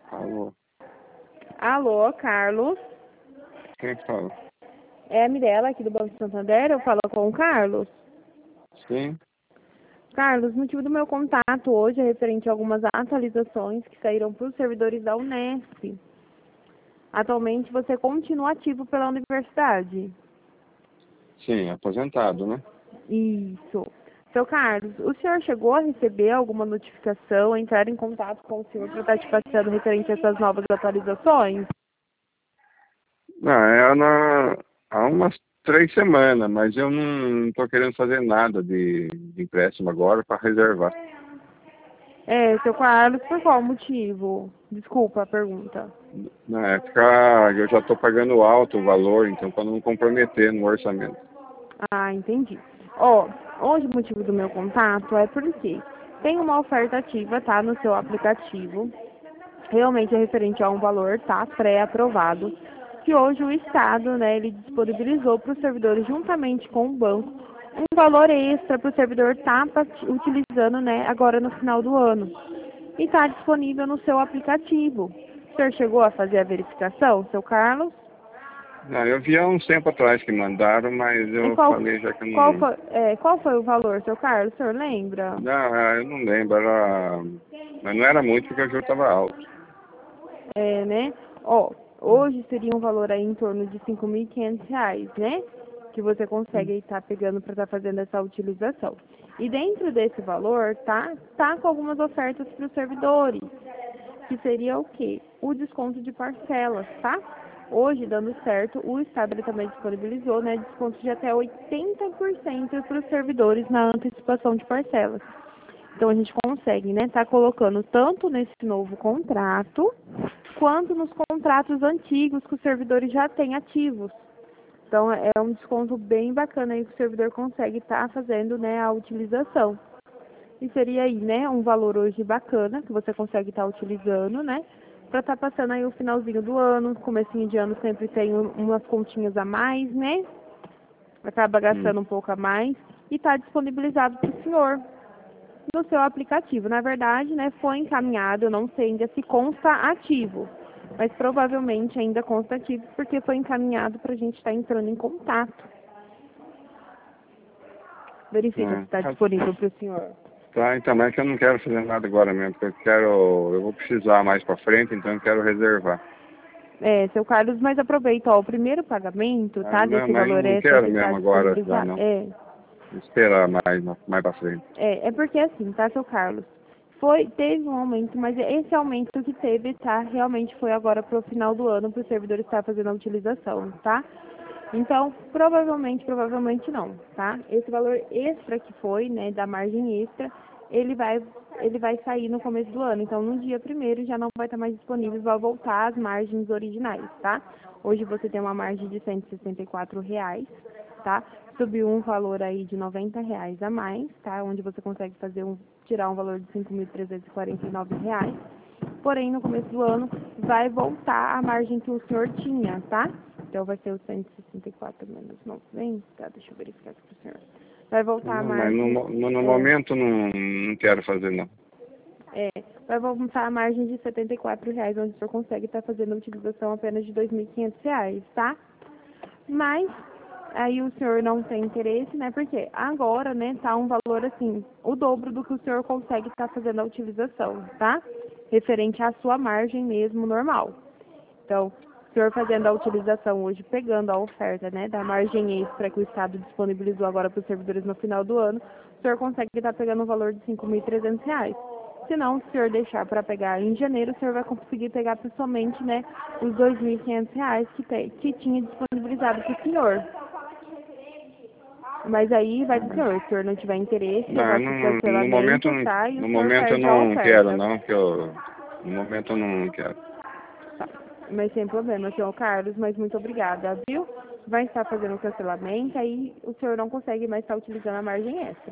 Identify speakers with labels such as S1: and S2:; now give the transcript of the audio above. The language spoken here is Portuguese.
S1: Alô,
S2: Alô, Carlos.
S1: quem fala?
S2: É a Mirella aqui do Banco Santander. Eu falo com o Carlos.
S1: Sim,
S2: Carlos, o motivo do meu contato hoje é referente a algumas atualizações que saíram para os servidores da Unesp. Atualmente você continua ativo pela universidade.
S1: sim, aposentado, né?
S2: Isso. Seu Carlos, o senhor chegou a receber alguma notificação, entrar em contato com o senhor para estar te passando referente a essas novas atualizações?
S1: Não, há umas 3 semanas, mas eu não estou querendo fazer nada de empréstimo agora para reservar.
S2: Seu Carlos, por qual motivo? Desculpa a pergunta.
S1: Na época eu já estou pagando alto o valor, então para não comprometer no orçamento.
S2: Ah, entendi. Hoje o motivo do meu contato é porque tem uma oferta ativa, tá, no seu aplicativo. Realmente é referente a um valor, tá, pré-aprovado, que hoje o Estado, né, ele disponibilizou para os servidores, juntamente com o banco, um valor extra para o servidor estar utilizando, né, agora no final do ano. E está disponível no seu aplicativo. O senhor chegou a fazer a verificação, seu Carlos?
S1: Não, eu vi há uns tempo atrás que mandaram, mas
S2: E
S1: eu
S2: qual,
S1: falei já que eu
S2: qual
S1: não.
S2: foi, qual foi o valor, seu Carlos? O senhor lembra?
S1: Não, eu não lembro, mas não era muito porque o juro estava alto.
S2: Né? Hoje seria um valor aí em torno de R$ 5.500, né? Que você consegue estar pegando para estar fazendo essa utilização. E dentro desse valor, tá com algumas ofertas para os servidores, que seria o quê? O desconto de parcelas, tá? Hoje, dando certo, o Estado ele também disponibilizou, né, desconto de até 80% para os servidores na antecipação de parcelas. Então, a gente consegue, né, tá colocando tanto nesse novo contrato, quanto nos contratos antigos que os servidores já têm ativos. Então, é um desconto bem bacana aí que o servidor consegue estar fazendo, né, a utilização. E seria aí, né, um valor hoje bacana que você consegue estar utilizando, né, para estar passando aí o finalzinho do ano, comecinho de ano sempre tem umas continhas a mais, né, acaba
S1: Hum.
S2: gastando um pouco a mais e está disponibilizado para o senhor no seu aplicativo. Na verdade, né, foi encaminhado, eu não sei ainda se consta ativo, mas provavelmente ainda consta ativo porque foi encaminhado para a gente estar entrando em contato. Verifica se está
S1: É.
S2: disponível para o senhor.
S1: Tá, então, mas é que eu não quero fazer nada agora mesmo, porque eu vou precisar mais para frente, então eu quero reservar.
S2: Seu Carlos, mas aproveita, o primeiro pagamento,
S1: Ah,
S2: tá,
S1: não,
S2: desse
S1: mas
S2: valor
S1: não
S2: extra
S1: quero
S2: que está
S1: mesmo agora já
S2: disponibilizado,
S1: não. Vou esperar mais para frente.
S2: é porque assim, tá, seu Carlos? Teve um aumento, mas esse aumento que teve, tá, realmente foi agora pro final do ano, para o servidor estar fazendo a utilização, tá? Então, provavelmente não, tá? Esse valor extra que foi, né, da margem extra, ele vai, ele vai sair no começo do ano. Então, no dia 1º já não vai estar mais disponível, vai voltar às margens originais, tá? Hoje você tem uma margem de R$ 164, tá? Subiu um valor aí de R$ 90 a mais, tá? Onde você consegue tirar um valor de R$ 5.349. Porém, no começo do ano, vai voltar a margem que o senhor tinha, tá? Então, vai ser o 164 menos 90. Deixa eu verificar aqui pro senhor. Vai voltar a
S1: Não, mas
S2: margem...
S1: no momento não quero fazer não.
S2: É, vai voltar a margem de R$ 74, onde o senhor consegue estar fazendo a utilização apenas de R$ 2.500, tá? Mas aí o senhor não tem interesse, né? Porque agora, né, tá um valor assim, o dobro do que o senhor consegue estar fazendo a utilização, tá? Referente à sua margem mesmo normal. Então, o senhor fazendo a utilização hoje, pegando a oferta, né, da margem extra que o Estado disponibilizou agora para os servidores no final do ano, o senhor consegue estar pegando o valor de R$ 5.300. Se não, se o senhor deixar para pegar em janeiro, o senhor vai conseguir pegar pessoalmente, né, os R$ 2.500 que tinha disponibilizado para o senhor. Mas aí vai do senhor. Se o senhor não tiver interesse, eu
S1: Não,
S2: boto o cancelamento, tá? E o
S1: no
S2: senhor
S1: momento eu
S2: perde a
S1: não quero
S2: oferta.
S1: não, no momento eu não quero.
S2: Tá. Mas sem problema, senhor Carlos, mas muito obrigada, viu? Vai estar fazendo o cancelamento, aí o senhor não consegue mais estar utilizando a margem extra.